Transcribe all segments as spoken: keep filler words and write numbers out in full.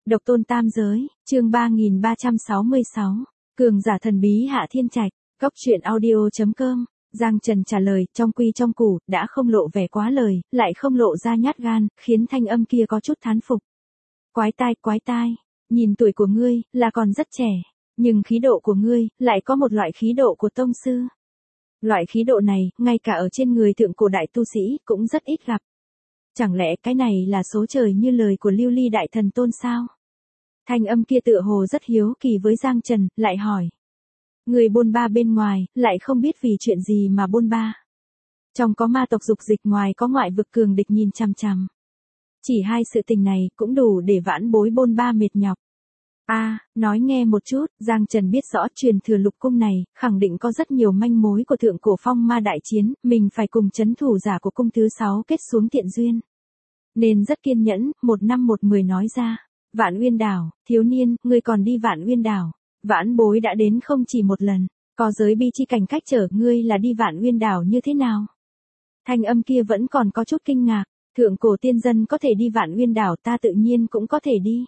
Độc tôn tam giới, chương ba nghìn ba trăm sáu mươi sáu, cường giả thần bí Hạ Thiên Trạch, góc truyện audio chấm com. Giang Trần trả lời, trong quy trong củ, đã không lộ vẻ quá lời, lại không lộ ra nhát gan, khiến thanh âm kia có chút thán phục. Quái tai, quái tai, nhìn tuổi của ngươi, là còn rất trẻ, nhưng khí độ của ngươi, lại có một loại khí độ của tông sư. Loại khí độ này, ngay cả ở trên người thượng cổ đại tu sĩ, cũng rất ít gặp. Chẳng lẽ cái này là số trời như lời của Lưu Ly Đại Thần Tôn sao? Thanh âm kia tựa hồ rất hiếu kỳ với Giang Trần, lại hỏi. Người bôn ba bên ngoài, lại không biết vì chuyện gì mà bôn ba. Trong có ma tộc dục dịch, ngoài có ngoại vực cường địch nhìn chằm chằm. Chỉ hai sự tình này cũng đủ để vãn bối bôn ba mệt nhọc. A, à, nói nghe một chút, Giang Trần biết rõ truyền thừa lục cung này, khẳng định có rất nhiều manh mối của thượng cổ phong ma đại chiến, mình phải cùng chấn thủ giả của cung thứ sáu kết xuống thiện duyên. Nên rất kiên nhẫn, một năm một mười nói ra. Vạn Uyên Đảo, thiếu niên, ngươi còn đi Vạn Uyên Đảo. Vãn bối đã đến không chỉ một lần, có giới bi chi cảnh cách trở, ngươi là đi Vạn Uyên Đảo như thế nào? Thanh âm kia vẫn còn có chút kinh ngạc, thượng cổ tiên dân có thể đi Vạn Uyên Đảo, ta tự nhiên cũng có thể đi.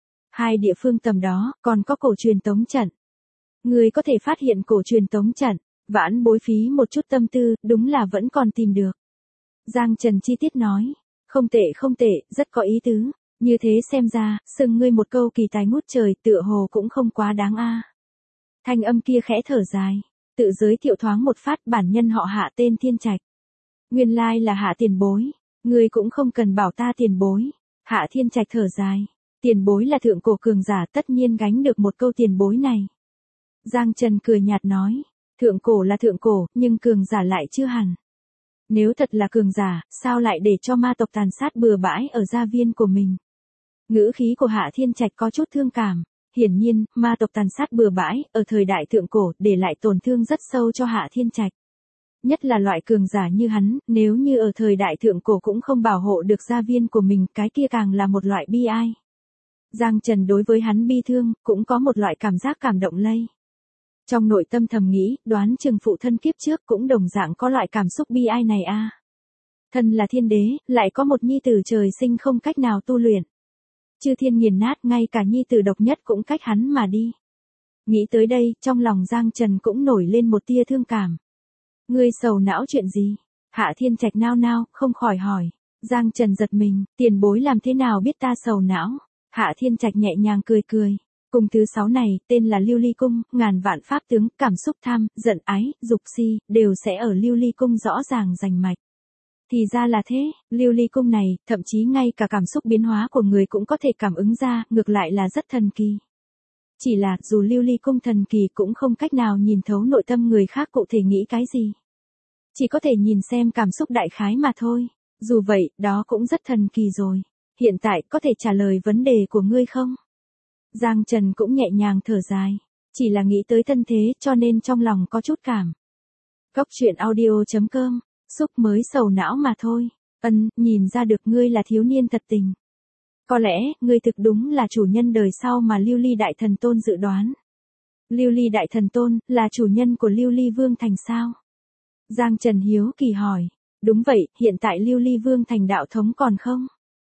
Hai địa phương tầm đó, còn có cổ truyền tống trận. Ngươi có thể phát hiện cổ truyền tống trận, vãn bối phí một chút tâm tư, đúng là vẫn còn tìm được. Giang Trần chi tiết nói, không tệ không tệ, rất có ý tứ. Như thế xem ra, xưng ngươi một câu kỳ tài ngút trời, tựa hồ cũng không quá đáng a. Thanh âm kia khẽ thở dài, tự giới thiệu thoáng một phát, bản nhân họ Hạ tên Thiên Trạch. Nguyên lai là Hạ tiền bối, ngươi cũng không cần bảo ta tiền bối. Hạ Thiên Trạch thở dài, tiền bối là thượng cổ cường giả, tất nhiên gánh được một câu tiền bối này. Giang Trần cười nhạt nói, thượng cổ là thượng cổ, nhưng cường giả lại chưa hẳn. Nếu thật là cường giả, sao lại để cho ma tộc tàn sát bừa bãi ở gia viên của mình? Ngữ khí của Hạ Thiên Trạch có chút thương cảm, hiển nhiên, ma tộc tàn sát bừa bãi, ở thời đại thượng cổ, để lại tổn thương rất sâu cho Hạ Thiên Trạch. Nhất là loại cường giả như hắn, nếu như ở thời đại thượng cổ cũng không bảo hộ được gia viên của mình, cái kia càng là một loại bi ai. Giang Trần đối với hắn bi thương, cũng có một loại cảm giác cảm động lây. Trong nội tâm thầm nghĩ, đoán chừng phụ thân kiếp trước cũng đồng dạng có loại cảm xúc bi ai này a. Thân là thiên đế, lại có một nhi tử trời sinh không cách nào tu luyện. Chư thiên nghiền nát, ngay cả nhi tử độc nhất cũng cách hắn mà đi. Nghĩ tới đây, trong lòng Giang Trần cũng nổi lên một tia thương cảm. Ngươi sầu não chuyện gì? Hạ Thiên Trạch nao nao, không khỏi hỏi. Giang Trần giật mình, tiền bối làm thế nào biết ta sầu não? Hạ Thiên Trạch nhẹ nhàng cười cười. Cung thứ sáu này, tên là Lưu Ly Cung, ngàn vạn pháp tướng, cảm xúc tham, giận ái, dục si, đều sẽ ở Lưu Ly Cung rõ ràng rành mạch. Thì ra là thế, Lưu Ly Cung này, thậm chí ngay cả cảm xúc biến hóa của người cũng có thể cảm ứng ra, ngược lại là rất thần kỳ. Chỉ là, dù Lưu Ly Cung thần kỳ cũng không cách nào nhìn thấu nội tâm người khác cụ thể nghĩ cái gì. Chỉ có thể nhìn xem cảm xúc đại khái mà thôi. Dù vậy, đó cũng rất thần kỳ rồi. Hiện tại, có thể trả lời vấn đề của ngươi không? Giang Trần cũng nhẹ nhàng thở dài. Chỉ là nghĩ tới thân thế, cho nên trong lòng có chút cảm. Góc truyện audio chấm com. Xúc mới sầu não mà thôi. Ân, nhìn ra được ngươi là thiếu niên thật tình. Có lẽ, ngươi thực đúng là chủ nhân đời sau mà Lưu Ly Đại Thần Tôn dự đoán. Lưu Ly Đại Thần Tôn, là chủ nhân của Lưu Ly Vương Thành sao? Giang Trần hiếu kỳ hỏi. Đúng vậy, hiện tại Lưu Ly Vương Thành đạo thống còn không?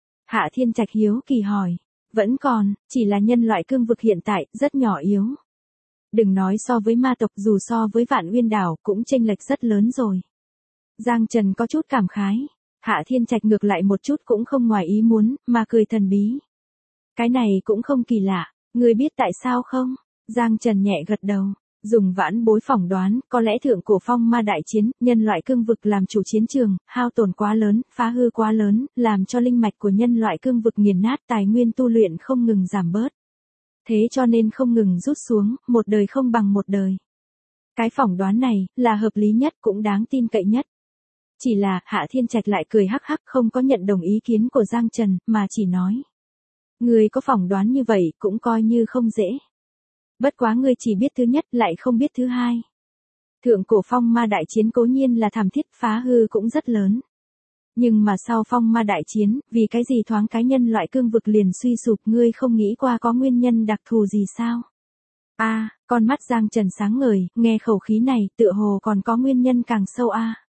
Hạ Thiên Trạch hiếu kỳ hỏi. Vẫn còn, chỉ là nhân loại cương vực hiện tại, rất nhỏ yếu. Đừng nói so với ma tộc, dù so với Vạn Uyên Đảo, cũng chênh lệch rất lớn rồi. Giang Trần có chút cảm khái. Hạ Thiên Trạch ngược lại một chút cũng không ngoài ý muốn, mà cười thần bí. Cái này cũng không kỳ lạ, ngươi biết tại sao không? Giang Trần nhẹ gật đầu. Dùng vãn bối phỏng đoán, có lẽ thượng cổ phong ma đại chiến, nhân loại cương vực làm chủ chiến trường, hao tổn quá lớn, phá hư quá lớn, làm cho linh mạch của nhân loại cương vực nghiền nát, tài nguyên tu luyện không ngừng giảm bớt. Thế cho nên không ngừng rút xuống, một đời không bằng một đời. Cái phỏng đoán này, là hợp lý nhất, cũng đáng tin cậy nhất. Chỉ là, Hạ Thiên Trạch lại cười hắc hắc, không có nhận đồng ý kiến của Giang Trần, mà chỉ nói. Người có phỏng đoán như vậy, cũng coi như không dễ. Bất quá ngươi chỉ biết thứ nhất, lại không biết thứ hai. Thượng cổ phong ma đại chiến cố nhiên là thảm thiết, phá hư cũng rất lớn. Nhưng mà sau phong ma đại chiến, vì cái gì thoáng cái nhân loại cương vực liền suy sụp, ngươi không nghĩ qua có nguyên nhân đặc thù gì sao? A, à, con mắt Giang Trần sáng ngời, nghe khẩu khí này, tựa hồ còn có nguyên nhân càng sâu a. À.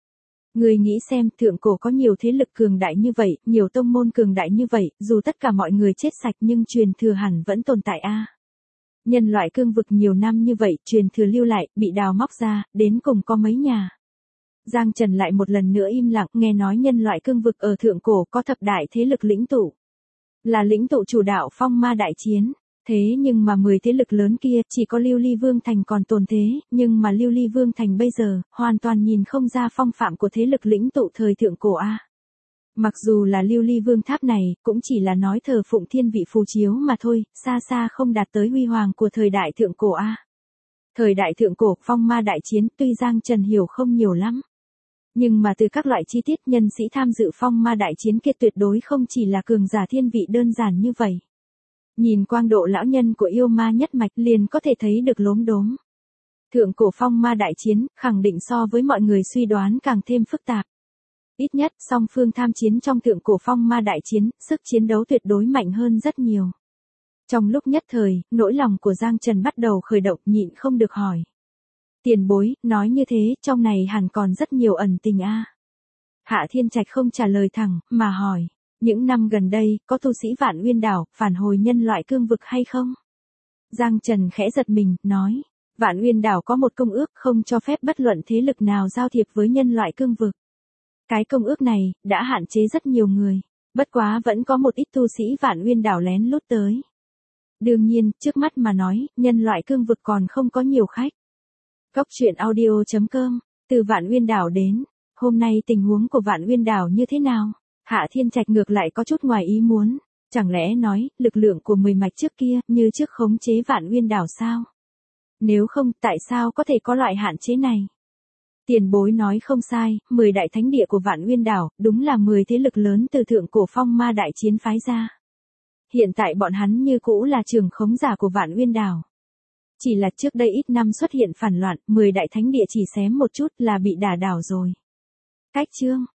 Người nghĩ xem, thượng cổ có nhiều thế lực cường đại như vậy, nhiều tông môn cường đại như vậy, dù tất cả mọi người chết sạch nhưng truyền thừa hẳn vẫn tồn tại a. Nhân loại cương vực nhiều năm như vậy, truyền thừa lưu lại, bị đào móc ra, đến cùng có mấy nhà. Giang Trần lại một lần nữa im lặng, nghe nói nhân loại cương vực ở thượng cổ có thập đại thế lực lĩnh tụ. Là lĩnh tụ chủ đạo phong ma đại chiến. Thế nhưng mà mười thế lực lớn kia chỉ có Lưu Ly Vương Thành còn tồn thế, nhưng mà Lưu Ly Vương Thành bây giờ, hoàn toàn nhìn không ra phong phạm của thế lực lĩnh tụ thời thượng cổ a. Mặc dù là Lưu Ly Vương Tháp này, cũng chỉ là nói thờ phụng thiên vị phù chiếu mà thôi, xa xa không đạt tới huy hoàng của thời đại thượng cổ a. Thời đại thượng cổ, phong ma đại chiến, tuy Giang Trần hiểu không nhiều lắm. Nhưng mà từ các loại chi tiết nhân sĩ tham dự phong ma đại chiến kia tuyệt đối không chỉ là cường giả thiên vị đơn giản như vậy. Nhìn quang độ lão nhân của yêu ma nhất mạch liền có thể thấy được lốm đốm. Thượng cổ phong ma đại chiến, khẳng định so với mọi người suy đoán càng thêm phức tạp. Ít nhất, song phương tham chiến trong thượng cổ phong ma đại chiến, sức chiến đấu tuyệt đối mạnh hơn rất nhiều. Trong lúc nhất thời, nỗi lòng của Giang Trần bắt đầu khởi động, nhịn không được hỏi. Tiền bối, nói như thế, trong này hẳn còn rất nhiều ẩn tình a. Hạ Thiên Trạch không trả lời thẳng, mà hỏi. Những năm gần đây, có tu sĩ Vạn Uyên Đảo, phản hồi nhân loại cương vực hay không? Giang Trần khẽ giật mình, nói. Vạn Uyên Đảo có một công ước không cho phép bất luận thế lực nào giao thiệp với nhân loại cương vực. Cái công ước này, đã hạn chế rất nhiều người. Bất quá vẫn có một ít tu sĩ Vạn Uyên Đảo lén lút tới. Đương nhiên, trước mắt mà nói, nhân loại cương vực còn không có nhiều khách. Cốc truyện audio chấm com, từ Vạn Uyên Đảo đến. Hôm nay tình huống của Vạn Uyên Đảo như thế nào? Hạ Thiên Trạch ngược lại có chút ngoài ý muốn. Chẳng lẽ nói, lực lượng của mười mạch trước kia, như trước khống chế Vạn Uyên Đảo sao? Nếu không, tại sao có thể có loại hạn chế này? Tiền bối nói không sai, mười đại thánh địa của Vạn Uyên Đảo, đúng là mười thế lực lớn từ thượng cổ phong ma đại chiến phái ra. Hiện tại bọn hắn như cũ là trường khống giả của Vạn Uyên Đảo. Chỉ là trước đây ít năm xuất hiện phản loạn, mười đại thánh địa chỉ xém một chút là bị đả đảo rồi. Cách chương